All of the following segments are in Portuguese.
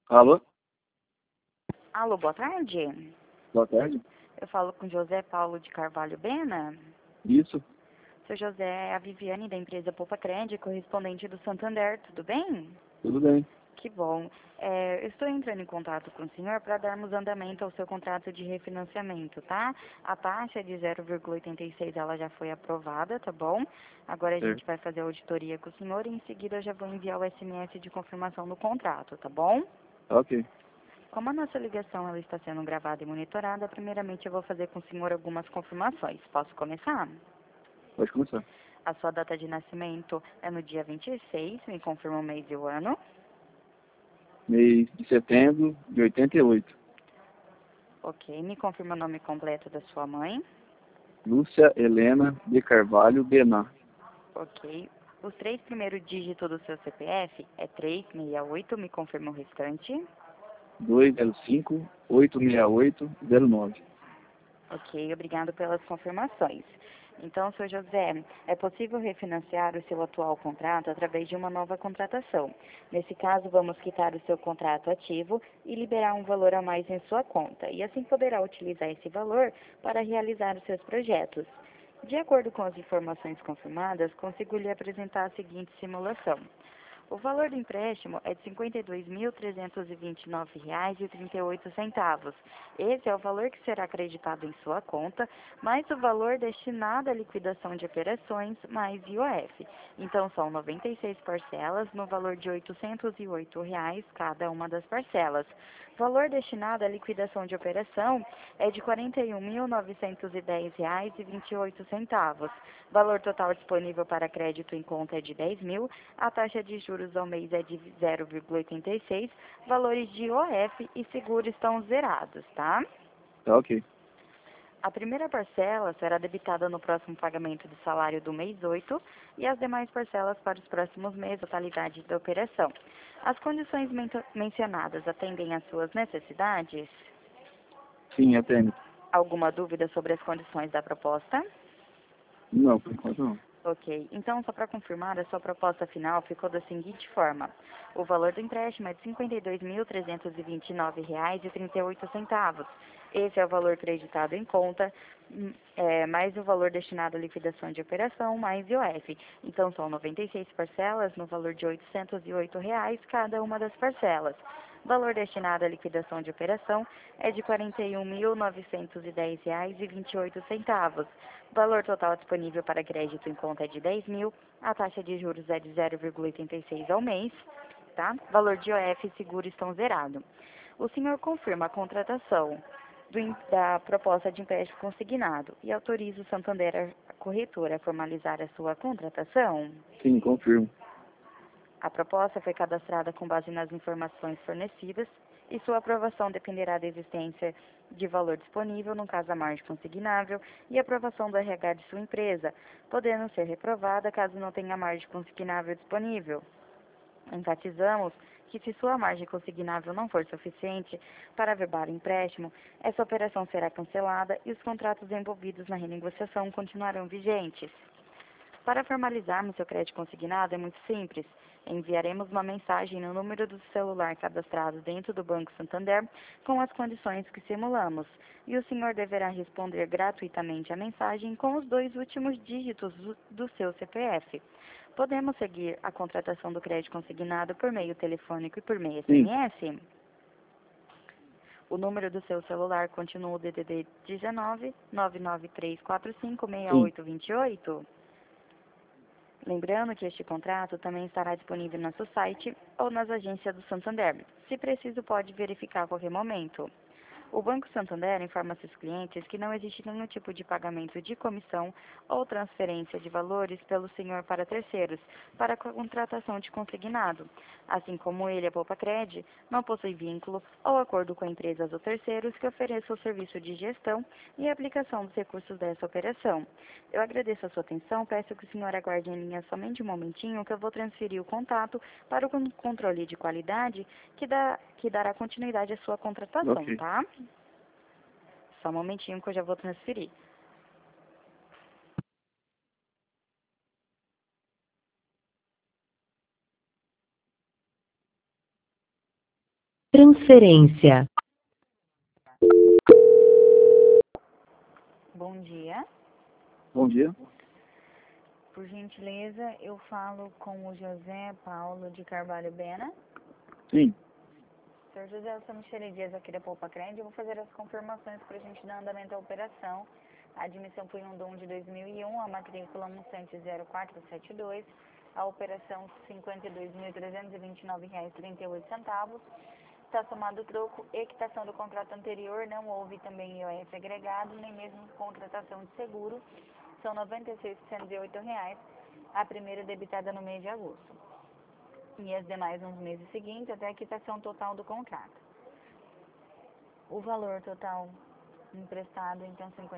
Alô? Alô, boa tarde. Boa tarde. Eu falo com José Paulo de Carvalho Bena. Isso, Seu José é a Viviane da empresa Poupa Crédito, correspondente do Santander, tudo bem? tudo bem. Que bom. Eu estou entrando em contato com o senhor para darmos andamento ao seu contrato de refinanciamento, tá? A taxa de 0,86 ela já foi aprovada, tá bom? Agora a Certo. gente vai fazer a auditoria com o senhor e em seguida eu já vou enviar o SMS de confirmação do contrato, tá bom? Ok, Como a nossa ligação ela está sendo gravada e monitorada, primeiramente eu vou fazer com o senhor algumas confirmações. Posso começar? pode começar. A sua data de nascimento é no dia 26, me confirma o mês e o ano. Mês de setembro de 88. Ok, me confirma o nome completo da sua mãe. Lúcia Helena de Carvalho Bená. Ok. Os três primeiros dígitos do seu CPF é 368, me confirma o restante. 205-868-09. Ok, obrigado pelas confirmações. Então, senhor José, é possível refinanciar o seu atual contrato através de uma nova contratação. Nesse caso, vamos quitar o seu contrato ativo e liberar um valor a mais em sua conta, e assim poderá utilizar esse valor para realizar os seus projetos. De acordo com as informações confirmadas, consigo lhe apresentar a seguinte simulação. O valor do empréstimo é de R$ 52.329,38. Esse é o valor que será acreditado em sua conta, mais o valor destinado à liquidação de operações, mais IOF. Então, são 96 parcelas, no valor de R$ 808 cada uma das parcelas. Valor destinado à liquidação de operação é de R$ 41.910,28. Valor total disponível para crédito em conta é de 10.000. A taxa de juros ao mês é de 0,86. Valores de IOF e seguro estão zerados, tá? Tá ok. A primeira parcela será debitada no próximo pagamento do salário do mês 8 e as demais parcelas para os próximos meses, totalidade da operação. As condições mencionadas atendem às suas necessidades? Sim, atende. Alguma dúvida sobre as condições da proposta? Não, por enquanto não. Ok, então só para confirmar, a sua proposta final ficou da seguinte forma. O valor do empréstimo é de R$ 52.329,38. Esse é o valor creditado em conta, mais o valor destinado à liquidação de operação, mais IOF. Então são 96 parcelas no valor de R$ 808 cada uma das parcelas. Valor destinado à liquidação de operação é de R$ 41.910,28. Valor total disponível para crédito em conta é de 10.000. A taxa de juros é de 0,86 ao mês, tá? Valor de IOF e seguro estão zerados. O senhor confirma a contratação da proposta de empréstimo consignado e autoriza o Santander, a corretora, a formalizar a sua contratação? Sim, confirmo. A proposta foi cadastrada com base nas informações fornecidas e sua aprovação dependerá da existência de valor disponível, no caso a margem consignável, e aprovação do RH de sua empresa, podendo ser reprovada caso não tenha margem consignável disponível. Enfatizamos que se sua margem consignável não for suficiente para averbar o empréstimo, essa operação será cancelada e os contratos envolvidos na renegociação continuarão vigentes. Para formalizarmos seu crédito consignado é muito simples. Enviaremos uma mensagem no número do celular cadastrado dentro do Banco Santander com as condições que simulamos. E o senhor deverá responder gratuitamente à mensagem com os 2 últimos dígitos do seu CPF. Podemos seguir a contratação do crédito consignado por meio telefônico e por meio Sim, SMS? O número do seu celular continua o DDD 19 99345 sim. 6828? Lembrando que este contrato também estará disponível no nosso site ou nas agências do Santander. Se preciso, pode verificar a qualquer momento. O Banco Santander informa seus clientes que não existe nenhum tipo de pagamento de comissão ou transferência de valores pelo senhor para terceiros para a contratação de consignado. Assim como ele, a Poupa-Cred, não possui vínculo ou acordo com empresas ou terceiros que ofereçam o serviço de gestão e aplicação dos recursos dessa operação. Eu agradeço a sua atenção, peço que o senhor aguarde em linha somente um momentinho que eu vou transferir o contato para o controle de qualidade que dará continuidade à sua contratação, Ok. tá? Só um momentinho que eu já vou transferir. Transferência. Bom dia. Bom dia. Por gentileza, eu falo com o José Paulo de Carvalho Bena. Sim. Senhor José, eu sou Michele Dias aqui da Poupa Crédito. Eu vou fazer as confirmações para a gente dar andamento à operação. A admissão foi um DOM de 2001, a matrícula montante 0472, a operação R$ 52.329,38. Está somado o troco e quitação do contrato anterior, não houve também IOF agregado, nem mesmo contratação de seguro. São R$ 96.108, a primeira debitada no mês de agosto. E as demais nos meses seguintes, até a quitação total do contrato. O valor total emprestado, então, R$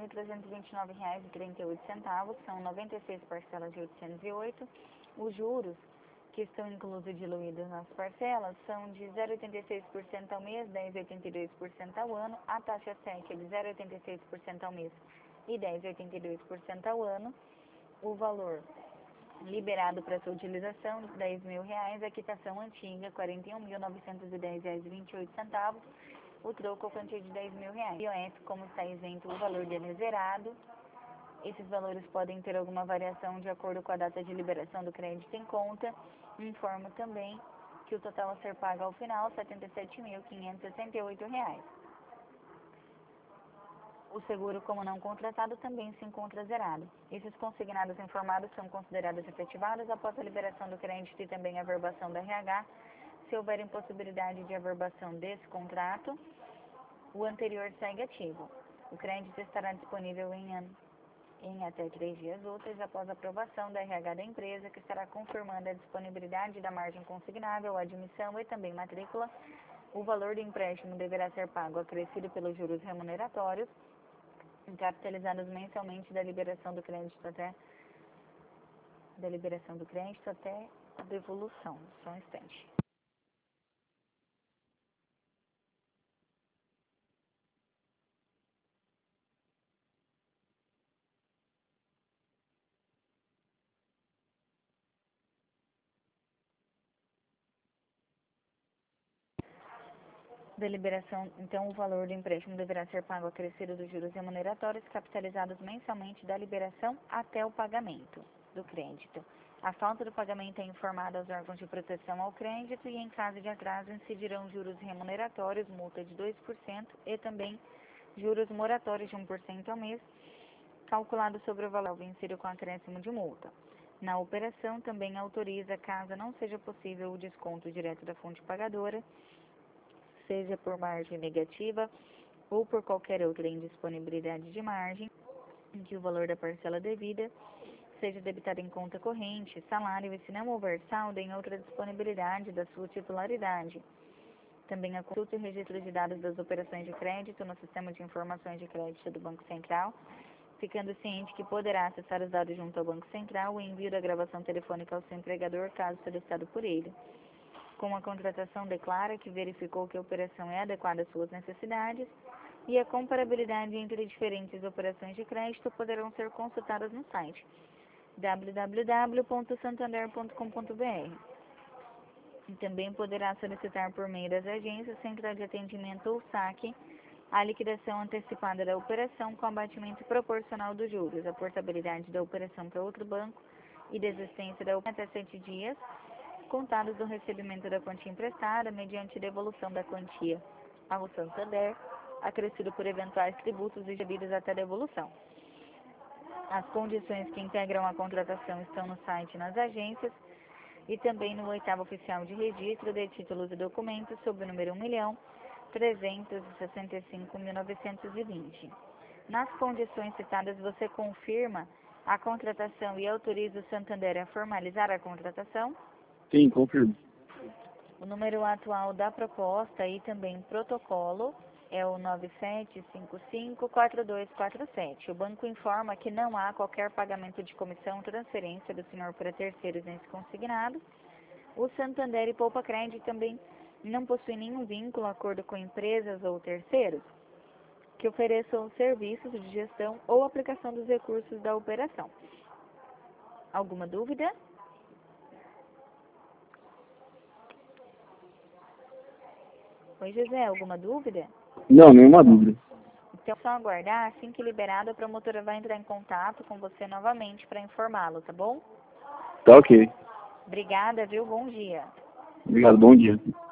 52.329,38, são 96 parcelas de 808. Os juros que estão inclusos e diluídos nas parcelas são de 0,86% ao mês, 10,82% ao ano. A taxa SEC é de 0,86% ao mês e 10,82% ao ano. O valor liberado para sua utilização, R$ 10.000, a quitação antiga, R$ 41.910,28, o troco a quantia de R$ 10.000. IOF, como está isento, o valor dele é zerado. Esses valores podem ter alguma variação de acordo com a data de liberação do crédito em conta. Informo também que o total a ser pago ao final, R$ 77.568. O seguro, como não contratado, também se encontra zerado. Esses consignados informados são considerados efetivados após a liberação do crédito e também a averbação da RH. Se houver impossibilidade de averbação desse contrato, o anterior segue ativo. O crédito estará disponível em até 3 dias úteis após a aprovação da RH da empresa, que estará confirmando a disponibilidade da margem consignável, admissão e também matrícula. O valor do empréstimo deverá ser pago acrescido pelos juros remuneratórios, capitalizados mensalmente da liberação do crédito até a devolução. Só um instante. Deliberação, então, o valor do empréstimo deverá ser pago acrescido dos juros remuneratórios, capitalizados mensalmente da liberação até o pagamento do crédito. A falta do pagamento é informada aos órgãos de proteção ao crédito e, em caso de atraso, incidirão juros remuneratórios, multa de 2% e também juros moratórios de 1% ao mês, calculado sobre o valor vencido com acréscimo de multa. Na operação, também autoriza, caso não seja possível o desconto direto da fonte pagadora, seja por margem negativa ou por qualquer outra indisponibilidade de margem, em que o valor da parcela devida seja debitado em conta corrente, salário e, se não houver saldo, em outra disponibilidade da sua titularidade. Também a consulta e registro de dados das operações de crédito no Sistema de Informações de Crédito do Banco Central, ficando ciente que poderá acessar os dados junto ao Banco Central e envio da gravação telefônica ao seu empregador, caso solicitado por ele. Com a contratação, declara que verificou que a operação é adequada às suas necessidades e a comparabilidade entre diferentes operações de crédito poderão ser consultadas no site www.santander.com.br. E também poderá solicitar por meio das agências, central de atendimento ou saque, a liquidação antecipada da operação com abatimento proporcional dos juros, a portabilidade da operação para outro banco e desistência da operação até 7 dias, contados do recebimento da quantia emprestada, mediante devolução da quantia ao Santander, acrescido por eventuais tributos e devidos até devolução. As condições que integram a contratação estão no site e nas agências, e também no 8º Oficial de Registro de Títulos e Documentos, sob o número 1.365.920. Nas condições citadas, você confirma a contratação e autoriza o Santander a formalizar a contratação? Sim, confirmo. O número atual da proposta e também protocolo é o 9755-4247. O banco informa que não há qualquer pagamento de comissão ou transferência do senhor para terceiros nesse consignado. O Santander e Poupa Crédito também não possuem nenhum vínculo, acordo com empresas ou terceiros que ofereçam serviços de gestão ou aplicação dos recursos da operação. Alguma dúvida? Oi, José, alguma dúvida? Não, nenhuma dúvida. Então, só aguardar, assim que liberado, a promotora vai entrar em contato com você novamente para informá-lo, tá bom? Tá ok. Obrigada, viu? Bom dia. Obrigado, bom dia.